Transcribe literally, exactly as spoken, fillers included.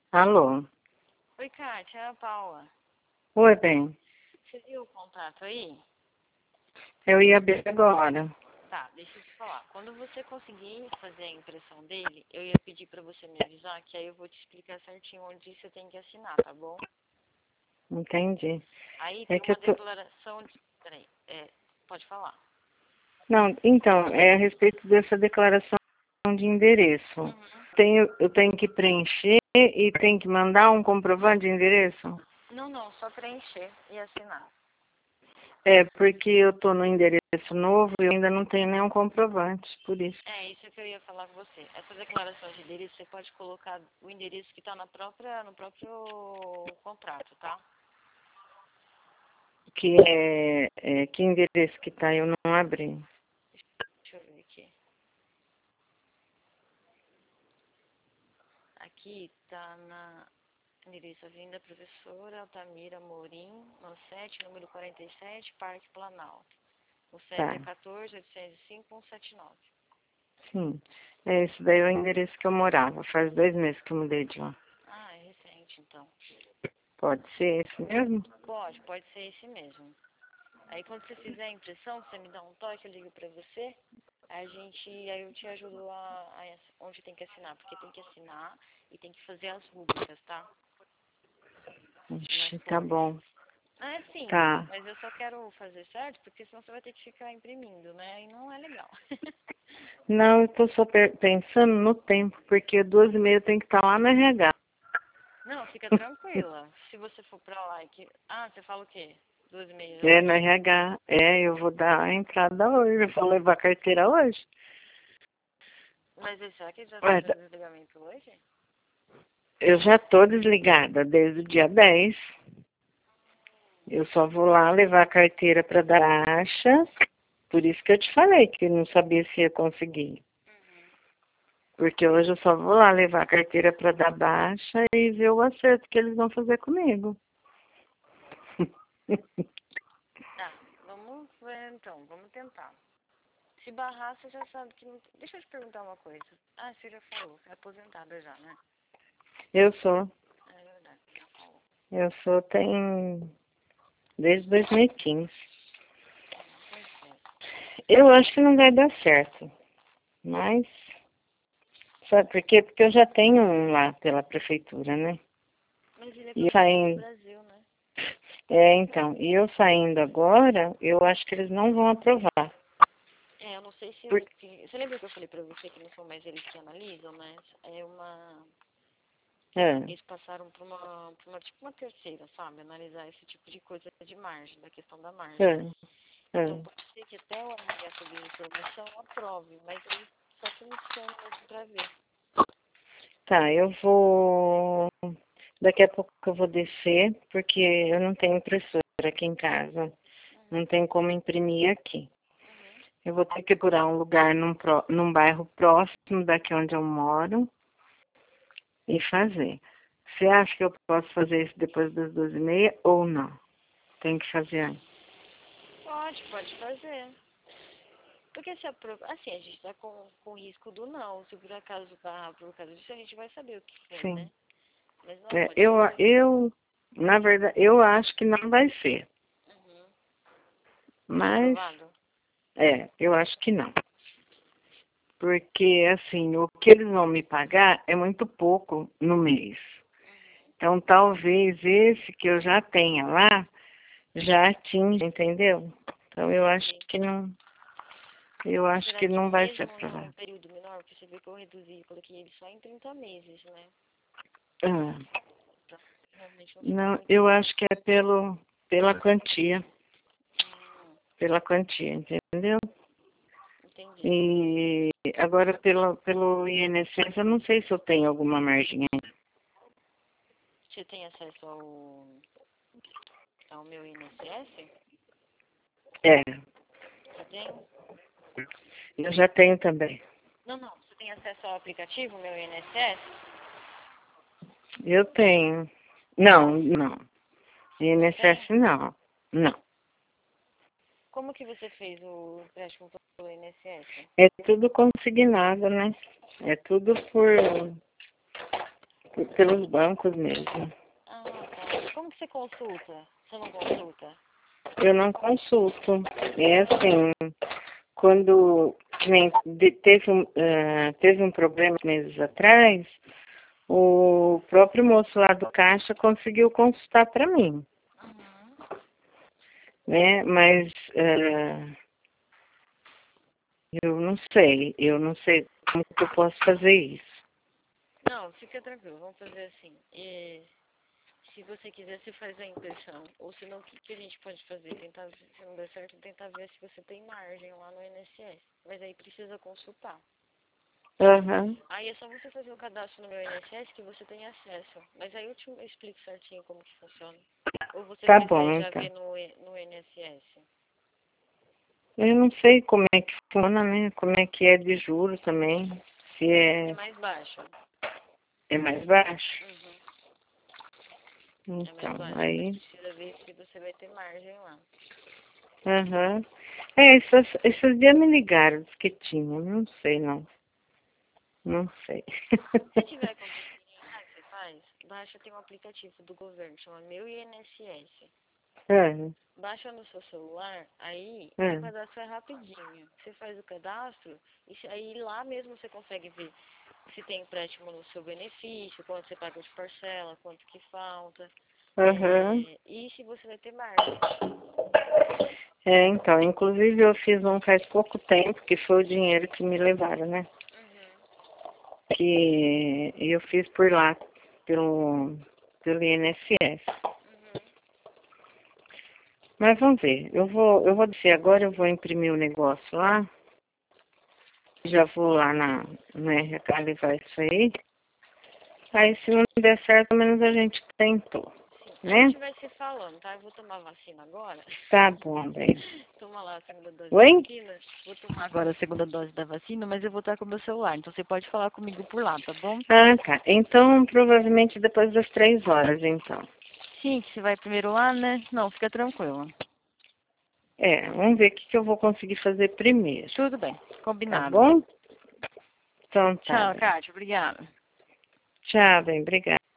Alô? Oi, Kátia, é a Paula. Oi, bem. Você viu o contrato aí? Eu ia abrir agora. Tá, deixa eu te falar. Quando você conseguir fazer a impressão dele, eu ia pedir pra você me avisar, que aí eu vou te explicar certinho onde você tem que assinar, tá bom? Entendi. Aí É tem que eu uma tô... declaração de... Peraí, é, pode falar. Não, então, é a respeito dessa declaração de endereço. Uhum. Tenho, eu tenho que preencher e tenho que mandar um comprovante de endereço? Não, não, só preencher e assinar. É, porque eu tô no endereço novo e eu ainda não tenho nenhum comprovante, por isso. É, isso que eu ia falar com você. Essa declaração de endereço, você pode colocar o endereço que tá na própria, no próprio contrato, tá? Que é, é que endereço que tá, eu não abri. Deixa eu ver aqui. Aqui tá na endereço Avenida Professora Altamira Morim, no sete, número quarenta e sete, Parque Planalto. O C E P é Tá, quatorze, oitocentos e cinco, cento e setenta e nove. sim. É, esse daí é o endereço que eu morava. Faz dois meses que eu mudei de lá. Ah, é recente, então. Pode ser esse mesmo? Pode, pode ser esse mesmo. Aí quando você fizer a impressão, você me dá um toque, eu ligo pra você. Aí a gente, aí eu te ajudo a, a onde tem que assinar, porque tem que assinar e tem que fazer as rúbricas, tá? Nas Ixi, tá cores. bom. Ah, é simples, Tá. mas eu só quero fazer certo, porque senão você vai ter que ficar imprimindo, né? E não é legal. Não, eu tô só pe- pensando no tempo, porque duas e meia tem que estar lá no R H. Não, fica tranquila. Se você for pra lá e que... Ah, você fala o quê? Duas e meia É, no hoje? R H. É, eu vou dar a entrada hoje. Eu vou levar a carteira hoje. Mas aí, será que já Ué, fez o desligamento hoje? eu já tô desligada desde o dia dez. Eu só vou lá levar a carteira para dar baixa. Por isso que eu te falei que eu não sabia se ia conseguir. Porque hoje eu só vou lá levar a carteira para dar baixa e ver o acerto que eles vão fazer comigo. Tá, vamos ver então, vamos tentar. Se barrar, você já sabe que não... Deixa eu te perguntar uma coisa. Ah, você já falou, você é aposentada já, né? Eu sou. É verdade, você já falou. Eu sou tem desde dois mil e quinze. Pois é. Eu acho que não vai dar certo. Mas, sabe por quê? Porque eu já tenho um lá pela prefeitura, né? Mas ele é E pelo Banco do saindo. Brasil, né? É, então, e eu saindo agora, eu acho que eles não vão aprovar. É, eu não sei se Por, eles... que- Você lembra que eu falei pra você que não são mais eles que analisam, mas é uma... é, Eles passaram por uma, por uma, tipo uma terceira, sabe? Analisar esse tipo de coisa de margem, da questão da margem. é, Então é. pode ser que até o R H sobre informação aprove, mas aí só que não funciona mesmo pra ver. Tá, eu vou. Daqui a pouco eu vou descer, porque eu não tenho impressora aqui em casa. Não tem como imprimir aqui. Uhum. Eu vou ter que procurar um lugar num, pró- num bairro próximo daqui onde eu moro e fazer. Você acha que eu posso fazer isso depois das duas e meia ou não? Tem que fazer antes. Pode, pode fazer. Porque se aprova, assim, a gente tá com, com risco do não. Se por acaso tá por causa disso, a gente vai saber o que foi, Sim. né? Mas não, É, pode eu, fazer. eu, na verdade, eu acho que não vai ser. Uhum. Mas, Aprovado? é, eu acho que não. Porque, assim, o que eles vão me pagar é muito pouco no mês. Então, talvez esse que eu já tenha lá, já atinja, entendeu? Então, eu acho Entendi. que não, eu Mas acho será que que não vai ser mesmo num aprovado. período menor, porque você vê que eu reduzi, coloquei ele só em trinta meses, né? Ah, Pra realmente não ficar não, muito eu grande. acho que é pelo, pela quantia, Hum, pela quantia, entendeu? entendi. E agora, pelo, pelo I N S S, eu não sei se eu tenho alguma margem ainda. Você tem acesso ao, ao meu I N S S? É, Você tem? eu já tenho também. Não, não. Você tem acesso ao aplicativo, meu I N S S? Eu tenho. Não, não. Não tem? I N S S não. Não. Como que você fez o empréstimo pelo I N S S? É tudo consignado, né? É tudo por. P- Pelos bancos mesmo. Ah, tá. Como que você consulta? Você não consulta? Eu não consulto. É assim, quando que nem de- teve, um, ah, teve um problema meses atrás, o próprio moço lá do caixa conseguiu consultar para mim, Uhum. né? Mas ah, eu não sei, eu não sei como que eu posso fazer isso. Não, fica tranquilo, vamos fazer assim. E se você quiser, você faz a impressão. Ou senão, o que, que a gente pode fazer? Tentar, se não der certo, tentar ver se você tem margem lá no I N S S. Mas aí precisa consultar. Aham, Aí é só você fazer o cadastro no meu I N S S que você tem acesso. Mas aí eu te explico certinho como que funciona. Ou você tá prefere bom já então. ver no, I- no I N S S? Eu não sei como é que funciona, né? Como é que é de juros também. Se É é, mais baixo. é mais baixo. Uhum. É mais Então, baixo, mas aí. precisa ver se você vai ter margem lá. Aham. É, esses, esses dias me ligaram, disse que tinha. Não sei, não. Não sei. Se tiver com dinheirinho, sabe o que você faz? Baixa, tem um aplicativo do governo, chama Meu I N S S. É, Baixa no seu celular, aí o é. cadastro é rapidinho. Você faz o cadastro, e se- aí lá mesmo você consegue ver se tem empréstimo no seu benefício, quanto você paga de parcela, quanto que falta, Aham. é, e se você vai ter margem. É, então, inclusive eu fiz um faz pouco tempo, que foi o dinheiro que me levaram, né? Uhum, Que eu fiz por lá, pelo, pelo I N S S. uhum. Mas vamos ver. Eu vou, eu vou dizer agora, eu vou imprimir o negócio lá. Já vou lá na, no R H levar isso aí. Aí se não der certo, pelo menos a gente tentou, Sim, a né? gente vai se falando, tá? Eu vou tomar vacina agora. Tá bom, bem. Toma lá a segunda dose da Oi? vacina. Vou tomar agora a segunda dose da vacina, mas eu vou estar com o meu celular. Então você pode falar comigo por lá, tá bom? Ah, tá. Então, provavelmente depois das três horas, então. Sim, que você vai primeiro lá, né? Não, fica tranquilo. É, vamos ver o que, que eu vou conseguir fazer primeiro. Tudo bem, Tá combinado. bom? Então tá, Tchau, bem. Kátia. Obrigada. Tchau, bem. Obrigada.